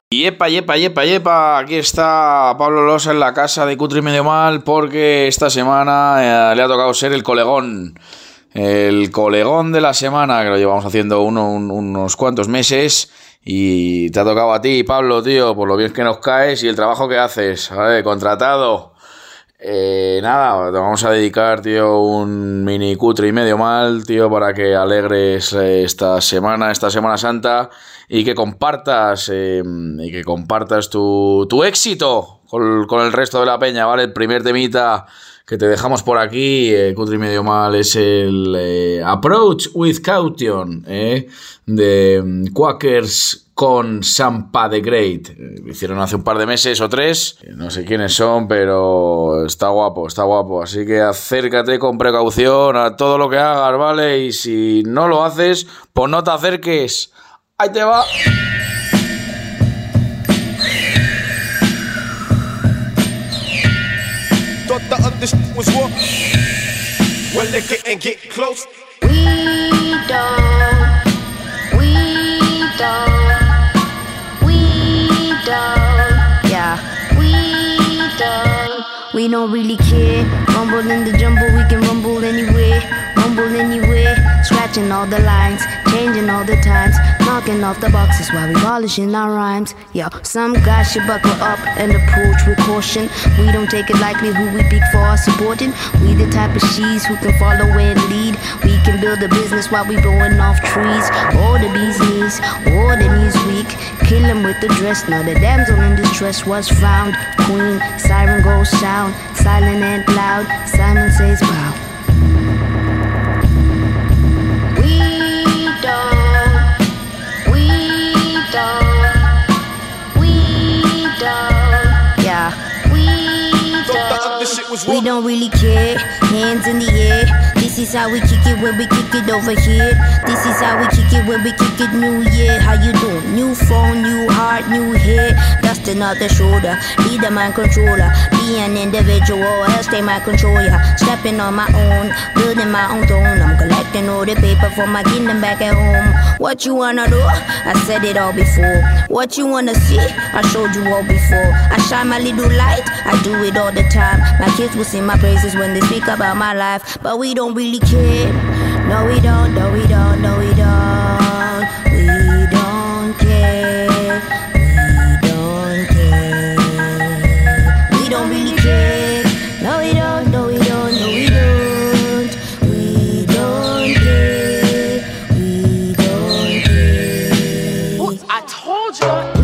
Yepa, yepa, yepa, yepa, aquí está Pablo Losa en la casa de Cutre y Medio Mal porque esta semana le ha tocado ser el colegón de la semana, que lo llevamos haciendo unos cuantos meses y te ha tocado a ti, Pablo, tío, por lo bien que nos caes y el trabajo que haces, ¿vale? Contratado. Nada, te vamos a dedicar, tío, un mini Cutre y Medio Mal, tío, para que alegres esta Semana Santa y que compartas tu éxito con el resto de la peña, ¿vale? El primer temita que te dejamos por aquí, Cutre y Medio Mal, es el Approach with Caution, de Quakers con Sampa the Great. Lo hicieron hace un par de meses o 3, no sé quiénes son, pero está guapo, así que acércate con precaución a todo lo que hagas, ¿vale? Y si no lo haces, pues no te acerques. Ahí te va. We don't really care. Rumble in the jumble, we can rumble anywhere. Rumble anywhere. Scratching all the lines, changing all the times, knocking off the boxes while we polishing our rhymes. Yo, some guys should buckle up and approach with caution. We don't take it lightly who we pick for our supporting. We the type of she's who can follow and lead. We can build a business while we blowing off trees. Or the bee's knees, or the knees weak. Kill him with the dress. Now the damsel in distress was found. Queen, siren goes sound, silent and loud. Simon says pow. We don't really care, hands in the air. This is how we kick it when we kick it over here. This is how we kick it when we kick it New Year. How you doing? New phone, new heart, new hair. Dusting off the shoulder, be the mind controller. Be an individual, else they might control ya. Stepping on my own, building my own throne. I'm collecting all the paper for my kingdom back at home. What you wanna do? I said it all before. What you wanna see? I showed you all before. I shine my little light, I do it all the time. My kids will sing my praises when they speak about my life. But we don't really care. No we don't, no we don't, no we don't. We don't care. We don't care. We don't really care. No we don't, no we don't, no we don't. We don't care. We don't care. Ooh, I told you.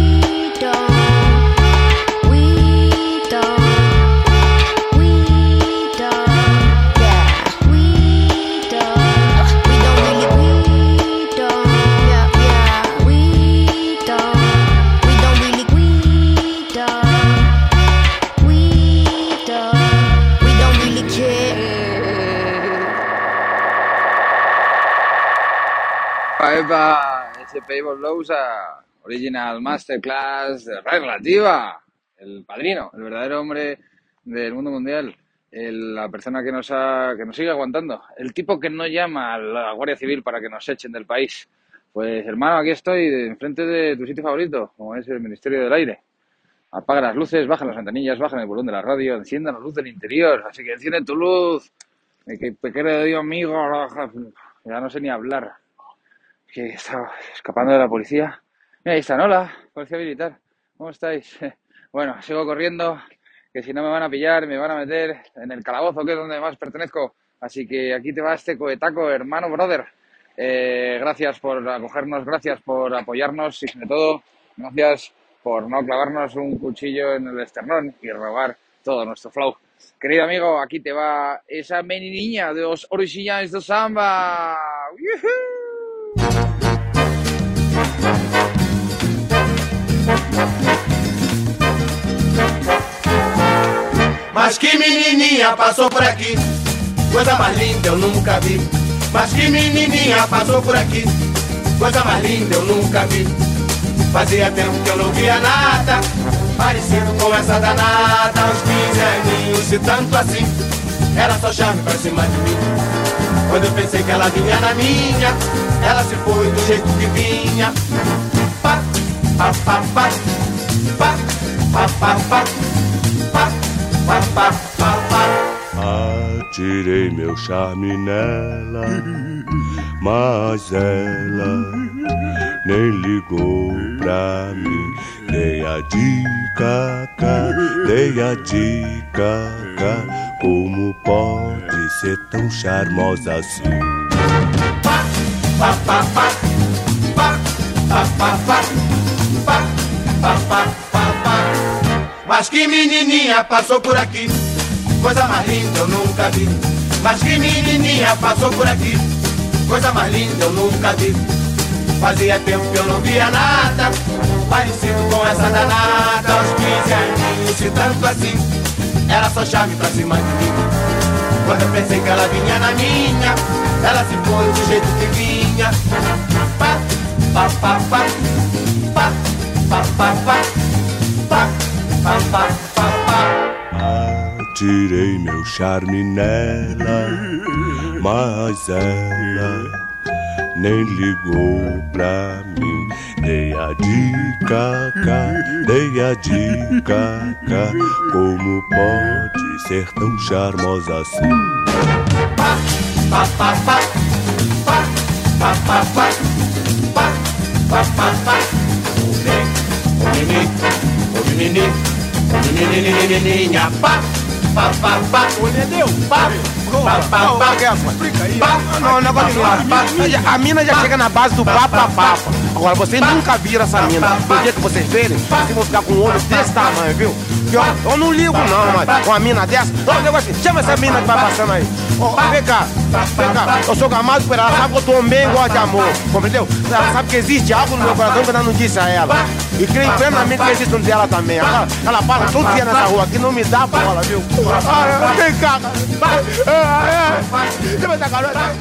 Epa, SP Losa, Original Masterclass Relativa, el padrino, el verdadero hombre del mundo mundial, la persona que nos sigue aguantando, el tipo que no llama a la Guardia Civil para que nos echen del país. Pues hermano, aquí estoy, enfrente de tu sitio favorito, como es el Ministerio del Aire. Apaga las luces, baja las ventanillas, baja el volumen de la radio, encienda la luz del interior, así que enciende tu luz, que pequeño Dios amigo, ya no sé ni hablar. Que estaba escapando de la policía. Mira, ahí están, hola, policía militar, ¿cómo estáis? Bueno, sigo corriendo, que si no me van a pillar, me van a meter en el calabozo, que es donde más pertenezco. Así que aquí te va este coetaco, hermano, brother. Gracias por acogernos, gracias por apoyarnos y sobre todo, gracias por no clavarnos un cuchillo en el esternón y robar todo nuestro flow. Querido amigo, aquí te va esa meniniña de los originales de samba. ¡Yuhu! Mas que menininha passou por aqui, coisa mais linda eu nunca vi. Mas que menininha passou por aqui, coisa mais linda eu nunca vi. Fazia tempo que eu não via nada parecido com essa danada. Aos 15 aninhos e tanto assim, era só charme pra cima de mim. Quando eu pensei que ela vinha na minha, ela se foi do jeito que vinha. Pá, pa pa pa pa pa pa pa pa pa pa pa pa. Atirei meu charme nela, mas ela nem ligou pra mim. Dei a dica, dei a dica, como pode ser tão charmosa assim? Pa pa pa pa pa pa pa pa pa pa pa pa. Mas que menininha passou por aqui, coisa mais linda eu nunca vi. Mas que menininha passou por aqui, coisa mais linda eu nunca vi. Fazia tempo que eu não via nada parecido com essa danada. Aos 15 aninhos, se tanto assim, era só charme pra cima de mim. Quando eu pensei que ela vinha na minha, ela se foi do jeito que vinha. Pa, pa, pa, pa, pa, pa, pa, pa, pa, pa, pa, pa, pa. Atirei meu charme nela, mas ela nem ligou pra mim. Dei a dica, dei a dica, como pode ser tão charmosa assim? Pa, pa, pa, pa, pa, pa, pa, pa, pa, pa, pa, pa. O menininha, pa, pa, pa, pa. Entendeu? Pa, pa, pa, pa. Explica aí. Não, negócio A mina já chega na base do papa. Agora, vocês nunca viram essa mina. No dia que vocês verem, vocês vão ficar com um olho desse tamanho, viu? Eu não ligo não, mas uma mina dessa... Ô, negócio assim, chama essa mina que vai passando aí. Vem cá. Eu sou gamado por ela, sabe que eu tô bem igual de amor, compreendeu? Ela sabe que existe algo no meu coração que eu não disse a ela. E creio plenamente que existe um dela também. Ela fala todo dia nessa rua aqui, não me dá bola, viu? Vem cá. Chama essa garota.